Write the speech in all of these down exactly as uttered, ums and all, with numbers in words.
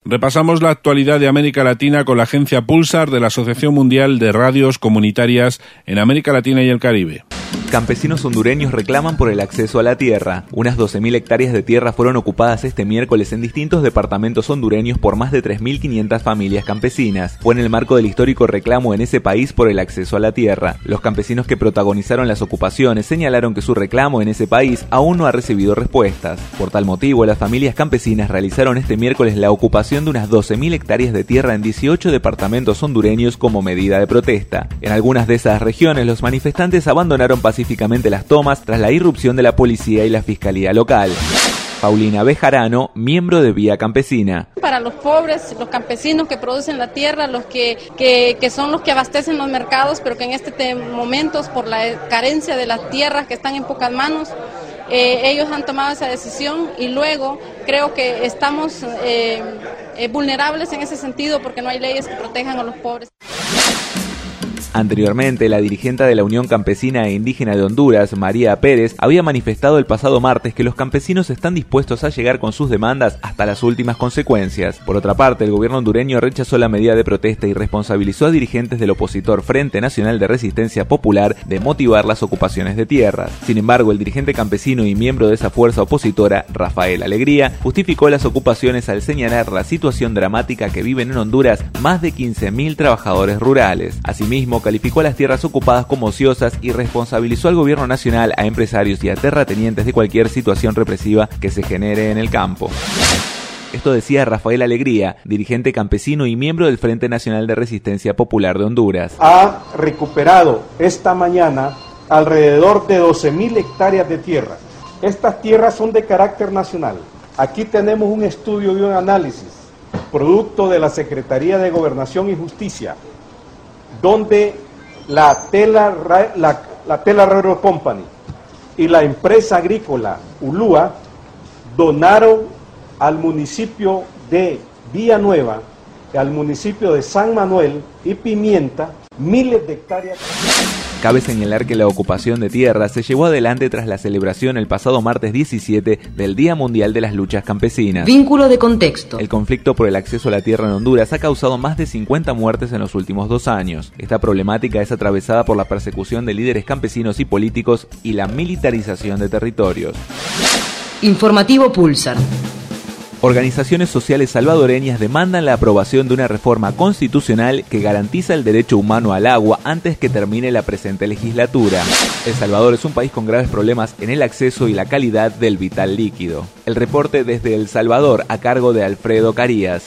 Repasamos la actualidad de América Latina con la agencia Pulsar de la Asociación Mundial de Radios Comunitarias en América Latina y el Caribe. Campesinos hondureños reclaman por el acceso a la tierra. Unas doce mil hectáreas de tierra fueron ocupadas este miércoles en distintos departamentos hondureños por más de tres mil quinientas familias campesinas. Fue en el marco del histórico reclamo en ese país por el acceso a la tierra. Los campesinos que protagonizaron las ocupaciones señalaron que su reclamo en ese país aún no ha recibido respuestas. Por tal motivo, las familias campesinas realizaron este miércoles la ocupación de unas doce mil hectáreas de tierra en dieciocho departamentos hondureños como medida de protesta. En algunas de esas regiones, los manifestantes abandonaron pacíficamente las tomas tras la irrupción de la policía y la fiscalía local. Paulina Bejarano, miembro de Vía Campesina. Para los pobres, los campesinos que producen la tierra, los que, que, que son los que abastecen los mercados, pero que en este momento, por la carencia de las tierras que están en pocas manos, eh, ellos han tomado esa decisión y luego creo que estamos eh, eh, vulnerables en ese sentido porque no hay leyes que protejan a los pobres. Anteriormente, la dirigente de la Unión Campesina e Indígena de Honduras, María Pérez, había manifestado el pasado martes que los campesinos están dispuestos a llegar con sus demandas hasta las últimas consecuencias. Por otra parte, el gobierno hondureño rechazó la medida de protesta y responsabilizó a dirigentes del opositor Frente Nacional de Resistencia Popular de motivar las ocupaciones de tierras. Sin embargo, el dirigente campesino y miembro de esa fuerza opositora, Rafael Alegría, justificó las ocupaciones al señalar la situación dramática que viven en Honduras más de quince mil trabajadores rurales. Asimismo, calificó a las tierras ocupadas como ociosas y responsabilizó al gobierno nacional, a empresarios y a terratenientes de cualquier situación represiva que se genere en el campo. Esto decía Rafael Alegría, dirigente campesino y miembro del Frente Nacional de Resistencia Popular de Honduras. Ha recuperado esta mañana alrededor de doce mil hectáreas de tierra. Estas tierras son de carácter nacional. Aquí tenemos un estudio y un análisis, producto de la Secretaría de Gobernación y Justicia, donde la Tela, la, la Tela Railroad Company y la empresa agrícola Ulúa donaron al municipio de Villanueva, al municipio de San Manuel y Pimienta, miles de hectáreas. Cabe señalar que la ocupación de tierras se llevó adelante tras la celebración el pasado martes diecisiete del Día Mundial de las Luchas Campesinas. Vínculo de contexto. El conflicto por el acceso a la tierra en Honduras ha causado más de cincuenta muertes en los últimos dos años. Esta problemática es atravesada por la persecución de líderes campesinos y políticos y la militarización de territorios. Informativo Pulsar. Organizaciones sociales salvadoreñas demandan la aprobación de una reforma constitucional que garantiza el derecho humano al agua antes que termine la presente legislatura. El Salvador es un país con graves problemas en el acceso y la calidad del vital líquido. El reporte desde El Salvador a cargo de Alfredo Carías.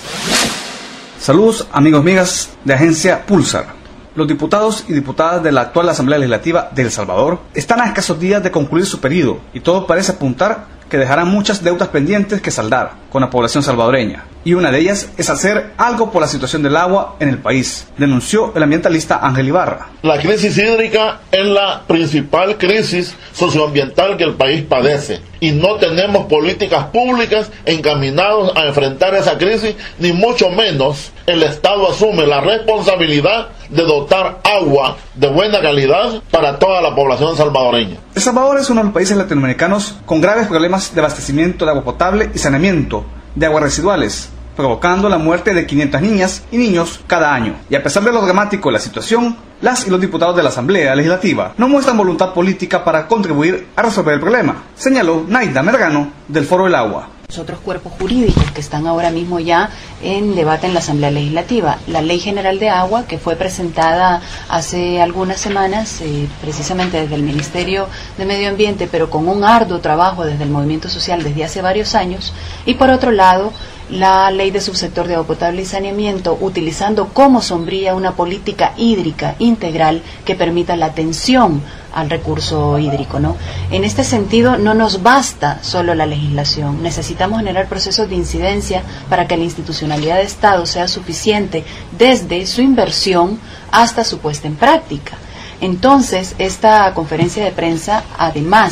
Saludos amigos y amigas de Agencia Pulsar. Los diputados y diputadas de la actual Asamblea Legislativa de El Salvador están a escasos días de concluir su periodo y todo parece apuntar que dejarán muchas deudas pendientes que saldar con la población salvadoreña. Y una de ellas es hacer algo por la situación del agua en el país, denunció el ambientalista Ángel Ibarra. La crisis hídrica es la principal crisis socioambiental que el país padece y no tenemos políticas públicas encaminadas a enfrentar esa crisis, ni mucho menos el Estado asume la responsabilidad de dotar agua de buena calidad para toda la población salvadoreña. El Salvador es uno de los países latinoamericanos con graves problemas de abastecimiento de agua potable y saneamiento de aguas residuales, provocando la muerte de quinientas niñas y niños cada año. Y a pesar de lo dramático de la situación, las y los diputados de la Asamblea Legislativa no muestran voluntad política para contribuir a resolver el problema, señaló Naida Mergano del Foro del Agua. Otros cuerpos jurídicos que están ahora mismo ya en debate en la Asamblea Legislativa. La Ley General de Agua, que fue presentada hace algunas semanas, eh, precisamente desde el Ministerio de Medio Ambiente, pero con un arduo trabajo desde el movimiento social desde hace varios años. Y por otro lado, la Ley de Subsector de Agua Potable y Saneamiento, utilizando como sombrilla una política hídrica integral que permita la atención al recurso hídrico, ¿no? En este sentido, no nos basta solo la legislación, necesitamos generar procesos de incidencia para que la institucionalidad de Estado sea suficiente desde su inversión hasta su puesta en práctica. Entonces, esta conferencia de prensa, además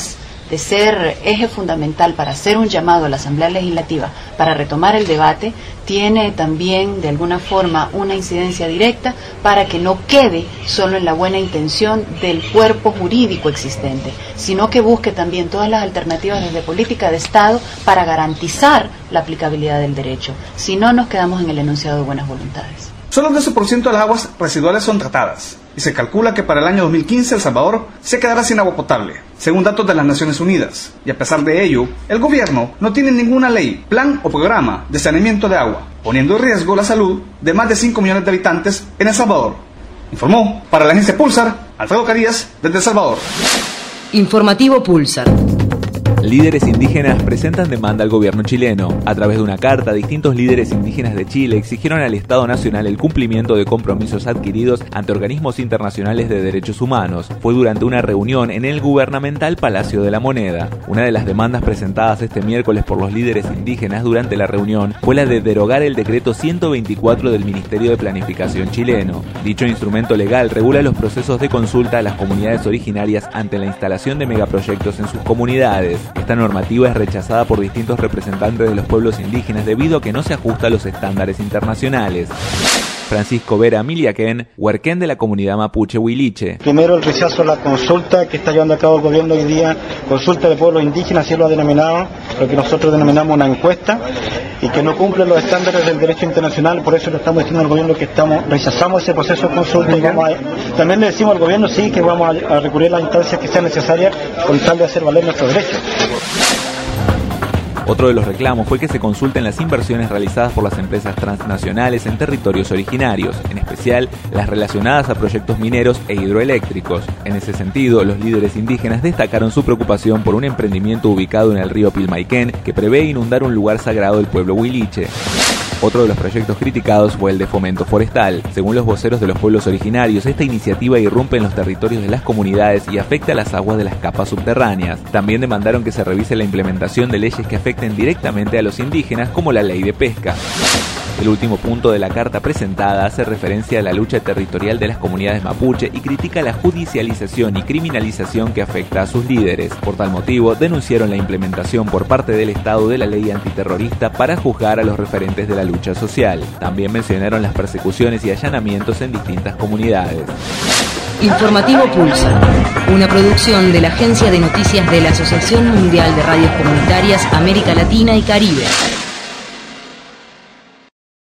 de ser eje fundamental para hacer un llamado a la Asamblea Legislativa para retomar el debate, tiene también de alguna forma una incidencia directa para que no quede solo en la buena intención del cuerpo jurídico existente, sino que busque también todas las alternativas desde política de Estado para garantizar la aplicabilidad del derecho. Si no, nos quedamos en el enunciado de buenas voluntades. Solo el doce por ciento de las aguas residuales son tratadas y se calcula que para el año dos mil quince El Salvador se quedará sin agua potable, según datos de las Naciones Unidas. Y a pesar de ello, el gobierno no tiene ninguna ley, plan o programa de saneamiento de agua, poniendo en riesgo la salud de más de cinco millones de habitantes en El Salvador. Informó para la agencia Pulsar, Alfredo Carías, desde El Salvador. Informativo Pulsar. Líderes indígenas presentan demanda al gobierno chileno. A través de una carta, distintos líderes indígenas de Chile exigieron al Estado Nacional el cumplimiento de compromisos adquiridos ante organismos internacionales de derechos humanos. Fue durante una reunión en el gubernamental Palacio de la Moneda. Una de las demandas presentadas este miércoles por los líderes indígenas durante la reunión fue la de derogar el decreto ciento veinticuatro del Ministerio de Planificación chileno. Dicho instrumento legal regula los procesos de consulta a las comunidades originarias ante la instalación de megaproyectos en sus comunidades. Esta normativa es rechazada por distintos representantes de los pueblos indígenas debido a que no se ajusta a los estándares internacionales. Francisco Vera Miliaquén, huerquén de la comunidad mapuche Huiliche. Primero, el rechazo a la consulta que está llevando a cabo el gobierno hoy día, consulta de pueblos indígenas, así lo ha denominado, lo que nosotros denominamos una encuesta, y que no cumple los estándares del derecho internacional. Por eso le estamos diciendo al gobierno que estamos rechazamos ese proceso de consulta y vamos a, también le decimos al gobierno sí que vamos a, a recurrir a las instancias que sean necesarias con tal de hacer valer nuestros derechos. Otro de los reclamos fue que se consulten las inversiones realizadas por las empresas transnacionales en territorios originarios, en especial las relacionadas a proyectos mineros e hidroeléctricos. En ese sentido, los líderes indígenas destacaron su preocupación por un emprendimiento ubicado en el río Pilmaiquén que prevé inundar un lugar sagrado del pueblo huiliche. Otro de los proyectos criticados fue el de fomento forestal. Según los voceros de los pueblos originarios, esta iniciativa irrumpe en los territorios de las comunidades y afecta a las aguas de las capas subterráneas. También demandaron que se revise la implementación de leyes que afecten directamente a los indígenas, como la ley de pesca. El último punto de la carta presentada hace referencia a la lucha territorial de las comunidades mapuche y critica la judicialización y criminalización que afecta a sus líderes. Por tal motivo, denunciaron la implementación por parte del Estado de la ley antiterrorista para juzgar a los referentes de la lucha social. También mencionaron las persecuciones y allanamientos en distintas comunidades. Informativo Pulsar, una producción de la Agencia de Noticias de la Asociación Mundial de Radios Comunitarias América Latina y Caribe.